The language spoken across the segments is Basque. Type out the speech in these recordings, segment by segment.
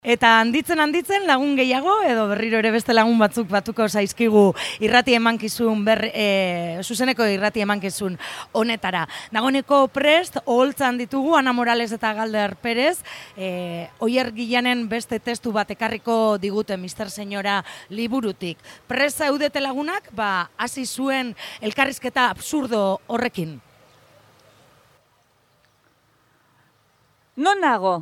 Eta handitzen lagun gehiago, edo berriro ere beste lagun batzuk batuko zaizkigu irrati emankizun, zuzeneko irrati emankizun honetara. Dagoeneko prest, oholtzan ditugu, Ana Morales eta Galder Perez, Oier Gillanen beste testu bat ekarriko digute Mister Señora liburutik. Prest zaudete lagunak, hasi zuen elkarrizketa absurdo horrekin. Non nago?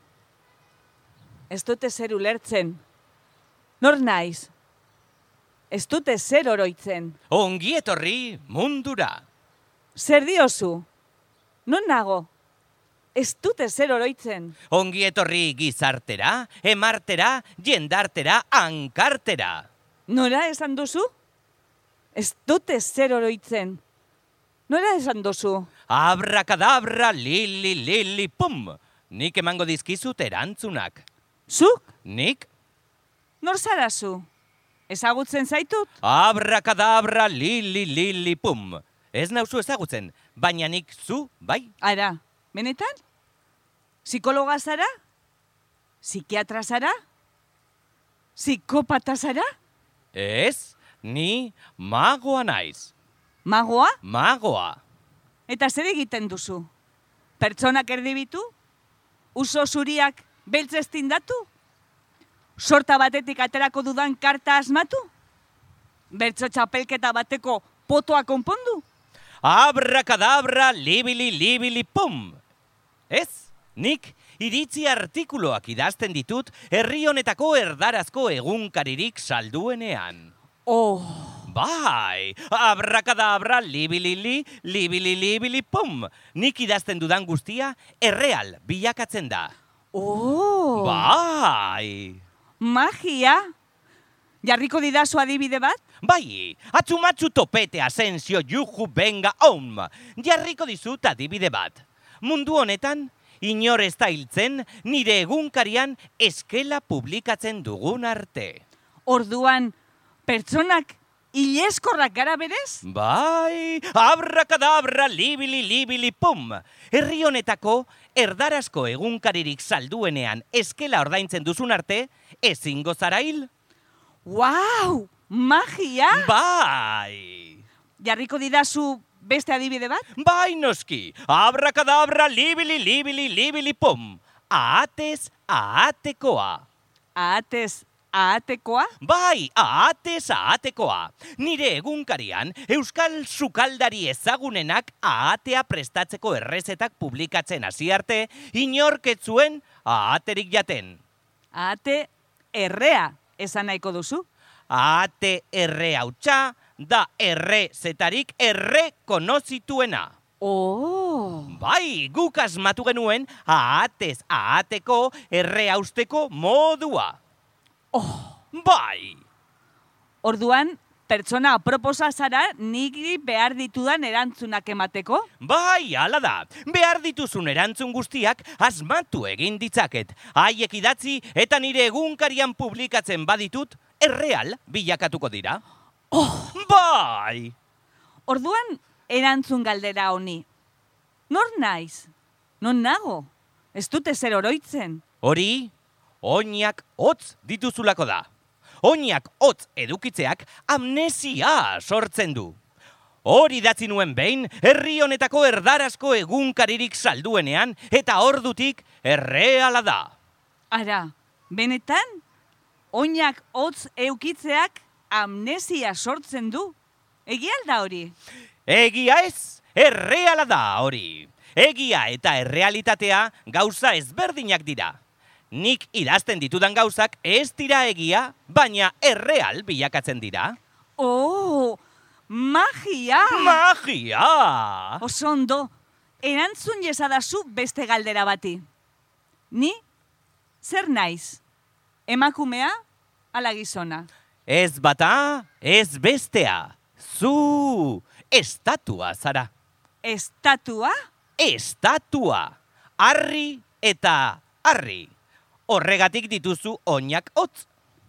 Ez dute zer ulertzen. Nor naiz? Ez dute zer oroitzen. Ongi etorri mundura. Zer diozu? Non nago? Ez dute zer oroitzen. Ongi etorri gizartera, emartera, jendartera, hankartera. Nora esan duzu? Ez dute zer oroitzen. Nora esan duzu? Abrakadabra, lili, pum. Nik emango dizkizut erantzunak. Zuk? Nik? Nor zarazu? Ezagutzen zaitut? Abrakadabra, lili, pum. Ez nauzu ezagutzen, baina nik zu, bai? Ara, benetan? Psikologa zara? Psikiatra zara? Psikopata zara? Ez, ni magoa naiz. Magoa? Magoa. Eta zer egiten duzu? Pertsonak erdibitu? Uso zuriak beltz ez tindatu? Sorta batetik aterako dudan karta asmatu? Bertso txapelketa bateko potoa konpondu? Abrakadabra, libili, pum. Ez, nik iritzi artikuloak idazten ditut herri honetako erdarazko egunkaririk salduenean. Oh! Bai, abrakadabra, libili, pum. Nik idazten dudan guztia erreal bilakatzen da. Oh! Bai! Magia! Jarriko didazu adibide bat? Bai, atzumatzu topete asensio juju benga om. Jarriko dizut adibide bat. Mundu honetan, inor ez da hiltzen nire egunkarian eskela publikatzen dugun arte. Orduan, pertsonak ileskorrak gara berez? Bai, abrakadabra, libili, pum. Herri honetako erdarazko egunkaririk salduenean eskela ordaintzen duzun arte, ezingo zara hil. Wow! Magia! Bai! Jarriko didazu beste adibide bat? Bai, noski, abrakadabra, libili, pum. Ahatez, ahatekoa. Ahatez, ahatekoa? Bai, ahatekoa. Nire egunkarian, euskal sukaldari ezagunenak ahatea prestatzeko errezetak publikatzen hasi arte, inorketzuen ahaterik jaten. Ahate errea esan nahiko duzu? Ahate erre hautsa da errezetarik errekonozituena. Oh! Bai, guk asmatu genuen ahatez ahateko erre hausteko modua. Oh! Bai! Orduan, pertsona aproposa zara niri behar ditudan erantzunak emateko? Bai, hala da. Behar dituzun erantzun guztiak asmatu egin ditzaket. Haiek idatzi eta nire egunkarian publikatzen baditut, erreal bilakatuko dira. Oh! Bai! Orduan, erantzun galdera honi. Nor naiz? Non nago? Ez dute zer oroitzen. Hori, oinak hotz dituzulako da. Oinak hotz edukitzeak amnesia sortzen du. Hori datzi nuen behin, herri honetako erdarazko egunkaririk salduenean, eta ordutik erreala da. Ara, benetan? Oinak hotz eukitzeak amnesia sortzen du? Egia alda hori? Egia ez, erreala da hori. Egia eta errealitatea gauza ezberdinak dira. Nik idazten ditudan gauzak ez dira egia, baina erreal bilakatzen dira. Oh, magia! Magia! Oso ondo, erantzun jezadazu beste galdera bati. Ni, zer naiz? Emakumea, ala gizona? Ez bata, ez bestea. Zu, estatua zara. Estatua? Estatua. Arri eta arri. Horregatik dituzu oinak hotz.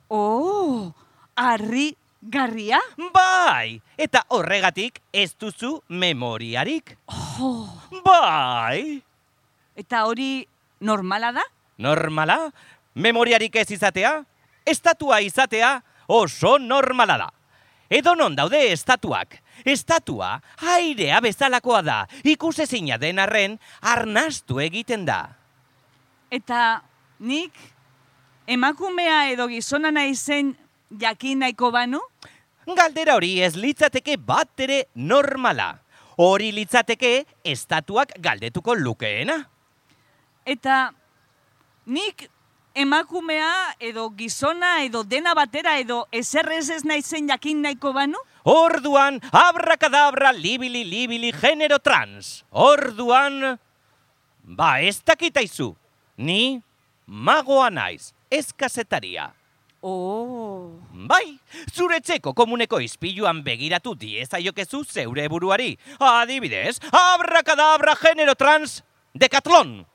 Oh, arri garria? Bai, eta horregatik ez duzu memoriarik. Oh. Bai. Eta hori normala da? Normala? Memoriarik ez izatea, estatua izatea oso normala da. Edonon daude estatuak. Estatua airea bezalakoa da, ikusezina den arren arnastu egiten da. Eta nik emakumea edo gizona naizen jakin nahiko banu? Galdera hori ez litzateke bat ere normala. Hori litzateke estatuak galdetuko lukeena. Eta nik emakumea edo gizona edo dena batera edo eserrez ez naizen jakin nahiko banu? Orduan, abrakadabra, libili, genero trans. Orduan, ez dakitaizu. Ni magoa naiz, ez kazetaria. Oh. Bai, zure etxeko komuneko ispiluan begiratu diezaiokezu zeure buruari. Adibidez, abrakadabra, genero trans, Decathlon.